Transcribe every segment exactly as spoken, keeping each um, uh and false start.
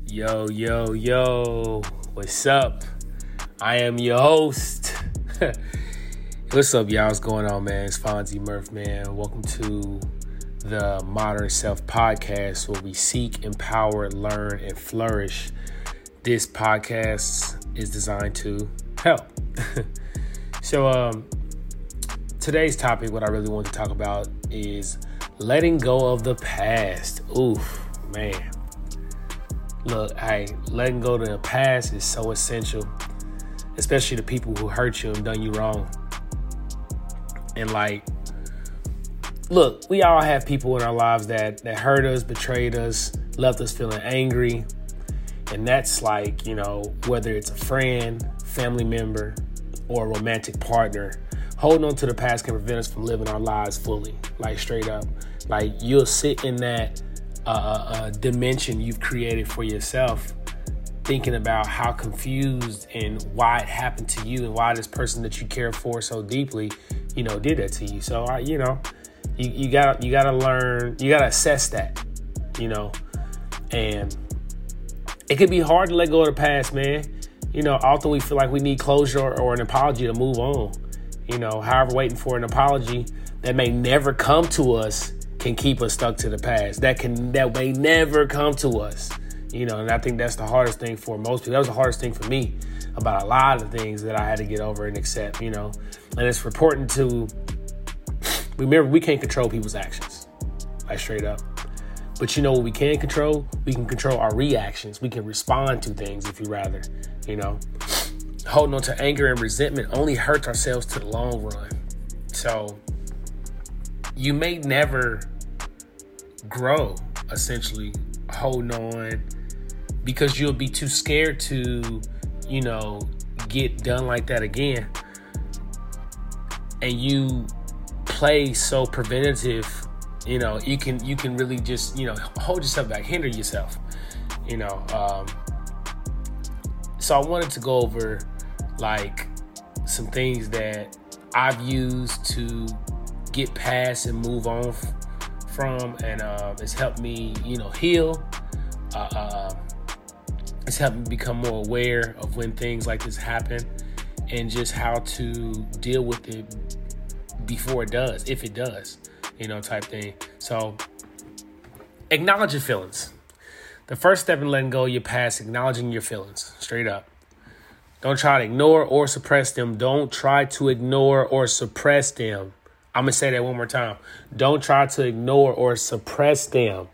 Yo, yo, yo, what's up? I am your host. What's up, y'all? What's going on, man? It's Fonzie Murph, man. Welcome to the Modern Self Podcast, where we seek, empower, learn, and flourish. This podcast is designed to help. so, um, today's topic, what I really want to talk about is letting go of the past. Oof, man. Look, hey, letting go of the past is so essential, especially the people who hurt you and done you wrong. And like, look, we all have people in our lives that, that hurt us, betrayed us, left us feeling angry. And that's like, you know, whether it's a friend, family member, or a romantic partner, holding on to the past can prevent us from living our lives fully, like straight up. Like you'll sit in that uh, uh, dimension you've created for yourself, thinking about how confused and why it happened to you and why this person that you care for so deeply, you know, did that to you. So, I, you know, you, you gotta, you gotta learn, you gotta assess that, you know, and it can be hard to let go of the past, man. You know, often we feel like we need closure or, or an apology to move on. You know, however, waiting for an apology that may never come to us can keep us stuck to the past. That can, that may never come to us. You know, and I think that's the hardest thing for most people. That was the hardest thing for me about a lot of things that I had to get over and accept, you know. And it's important to remember we can't control people's actions, like straight up. But you know what we can control? We can control our reactions. We can respond to things if you rather, you know. Holding on to anger and resentment only hurts ourselves to the long run. So you may never grow, essentially, holding on because you'll be too scared to, you know, get done like that again. And you play so preventative, you know, you can you can really just, you know, hold yourself back, hinder yourself, you know. Um, so I wanted to go over like some things that I've used to get past and move on f- from, and uh, it's helped me, you know, heal. Uh, uh, it's helped me become more aware of when things like this happen and just how to deal with it before it does, if it does, you know, type thing. So acknowledge your feelings. The first step in letting go of your past, acknowledging your feelings, straight up. Don't try to ignore or suppress them. Don't try to ignore or suppress them. I'm going to say that one more time. Don't try to ignore or suppress them.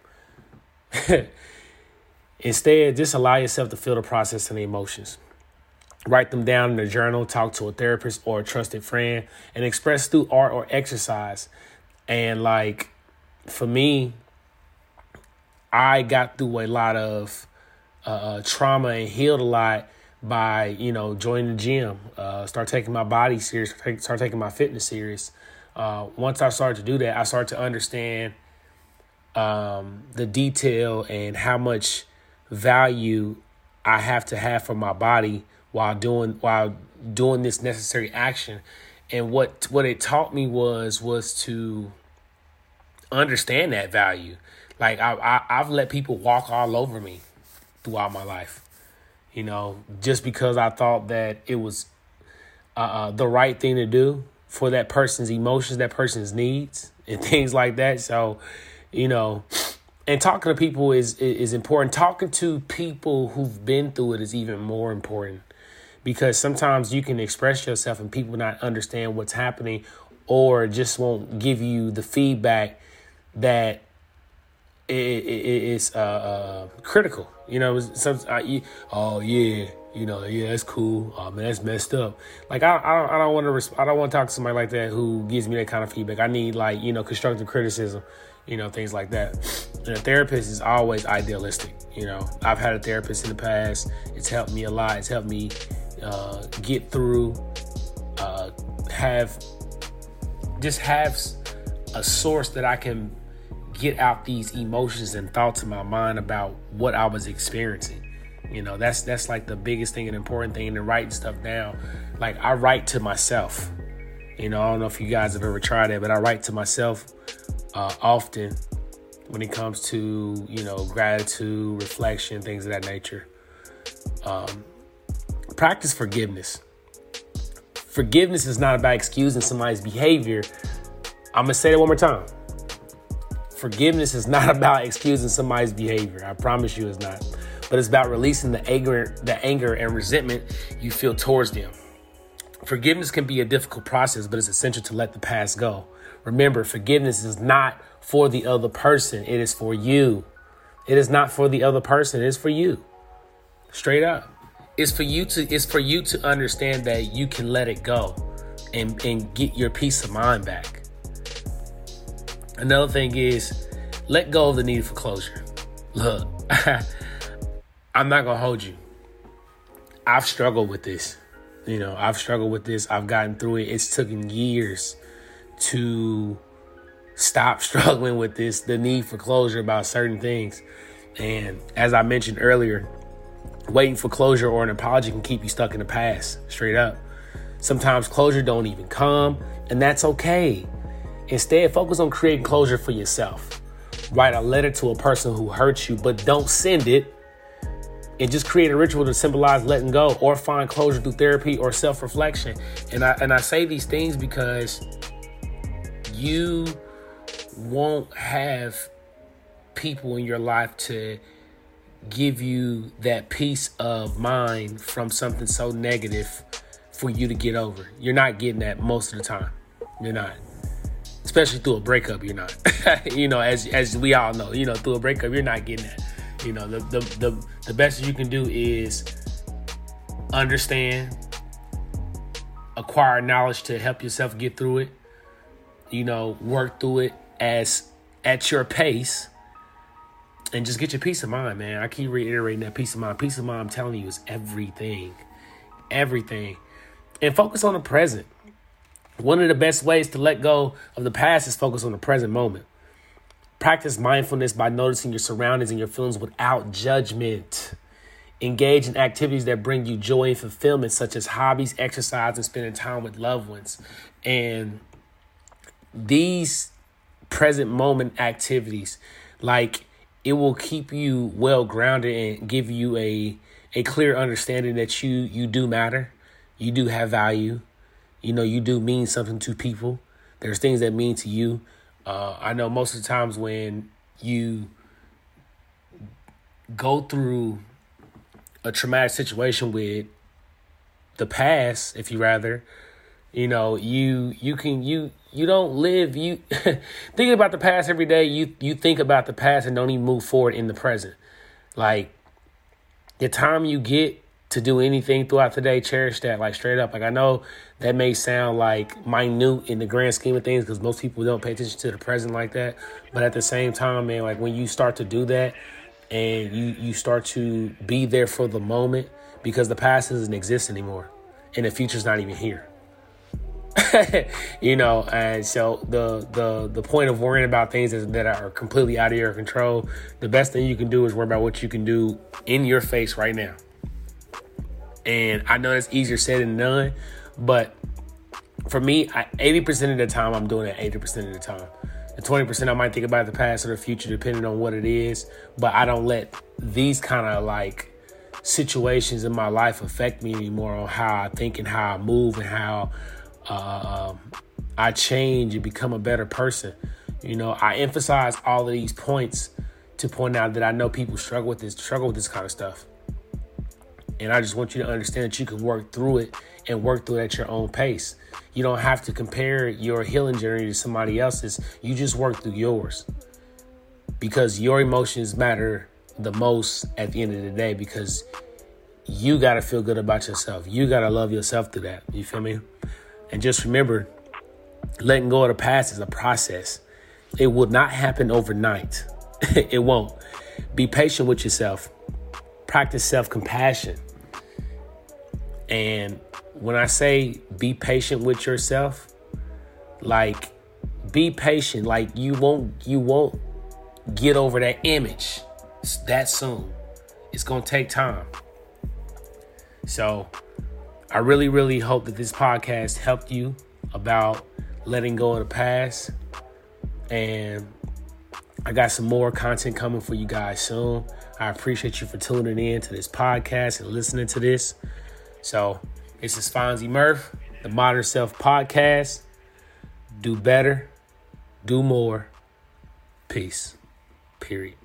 Instead, just allow yourself to feel the process and the emotions. Write them down in a journal, talk to a therapist or a trusted friend, and express through art or exercise. And like, for me, I got through a lot of uh, trauma and healed a lot by, you know, joining the gym, uh, start taking my body serious, start taking my fitness serious. Uh, once I started to do that, I started to understand um, the detail and how much value I have to have for my body while doing while doing this necessary action. And what what it taught me was was to understand that value. Like I, I I've let people walk all over me throughout my life, you know, just because I thought that it was uh, uh, the right thing to do for that person's emotions, that person's needs, and things like that. So, you know, and talking to people is is important. Talking to people who've been through it is even more important, because sometimes you can express yourself and people not understand what's happening, or just won't give you the feedback that is uh, uh, critical. You know, some, uh, you, oh yeah, you know, yeah, that's cool. Oh man, that's messed up. Like I, I don't, I don't want to, resp- I don't want to talk to somebody like that who gives me that kind of feedback. I need like, you know, constructive criticism, you know, things like that. And a therapist is always idealistic. You know, I've had a therapist in the past. It's helped me a lot. It's helped me uh, get through, uh, have, just have a source that I can get out these emotions and thoughts in my mind about what I was experiencing. You know, that's that's like the biggest thing and important thing, and writing stuff down. Like I write to myself. You know, I don't know if you guys have ever tried that, but I write to myself uh, often when it comes to, you know, gratitude, reflection, things of that nature. Um, practice forgiveness. Forgiveness is not about excusing somebody's behavior. I'm going to say that one more time. Forgiveness is not about excusing somebody's behavior. I promise you it's not. But it's about releasing the anger, the anger and resentment you feel towards them. Forgiveness can be a difficult process, but it's essential to let the past go. Remember, forgiveness is not for the other person. It is for you. It is not for the other person. It is for you. Straight up. It's for you to, it's for you to understand that you can let it go and, and get your peace of mind back. Another thing is, let go of the need for closure. Look, I'm not going to hold you. I've struggled with this. You know, I've struggled with this. I've gotten through it. It's taken years to stop struggling with this, the need for closure about certain things. And as I mentioned earlier, waiting for closure or an apology can keep you stuck in the past, straight up. Sometimes closure don't even come, and that's okay. Instead, focus on creating closure for yourself. Write a letter to a person who hurt you, but don't send it. And just create a ritual to symbolize letting go, or find closure through therapy or self-reflection. And I and I say these things because you won't have people in your life to give you that peace of mind from something so negative for you to get over. You're not getting that most of the time. You're not. Especially through a breakup, you're not. You know, as as we all know, you know, through a breakup, you're not getting that. You know, the, the the the best you can do is understand, acquire knowledge to help yourself get through it. You know, work through it as at your pace, and just get your peace of mind, man. I keep reiterating that peace of mind. Peace of mind, I'm telling you, is everything, everything. And focus on the present. One of the best ways to let go of the past is focus on the present moment. Practice mindfulness by noticing your surroundings and your feelings without judgment. Engage in activities that bring you joy and fulfillment, such as hobbies, exercise, and spending time with loved ones. And these present moment activities, like, it will keep you well grounded and give you a a clear understanding that you you do matter. You do have value. You know, you do mean something to people. There's things that mean to you. Uh, I know most of the times when you go through a traumatic situation with the past, if you rather, you know, you you can you you don't live you thinking about the past every day. You you think about the past and don't even move forward in the present. Like, the time you get to do anything throughout the day, cherish that, like, straight up. Like, I know that may sound like minute in the grand scheme of things because most people don't pay attention to the present like that. But at the same time, man, like, when you start to do that and you, you start to be there for the moment, because the past doesn't exist anymore and the future's not even here. You know, and so the the the point of worrying about things that, that are completely out of your control, the best thing you can do is worry about what you can do in your face right now. And I know it's easier said than done, but for me, I, eighty percent of the time, I'm doing it eighty percent of the time. The twenty percent, I might think about the past or the future, depending on what it is. But I don't let these kind of, like, situations in my life affect me anymore on how I think and how I move and how uh, um, I change and become a better person. You know, I emphasize all of these points to point out that I know people struggle with this, struggle with this kind of stuff. And I just want you to understand that you can work through it and work through it at your own pace. You don't have to compare your healing journey to somebody else's. You just work through yours, because your emotions matter the most at the end of the day, because you got to feel good about yourself. You got to love yourself through that. You feel me? And just remember, letting go of the past is a process. It will not happen overnight. It won't. Be patient with yourself. Practice self-compassion. And when I say be patient with yourself, like, be patient. Like, you won't you won't get over that image that soon. It's going to take time. So I really, really hope that this podcast helped you about letting go of the past. And I got some more content coming for you guys soon. I appreciate you for tuning in to this podcast and listening to this. So this is Fonzie Murph, the Modern Self Podcast. Do better, do more. Peace. Period.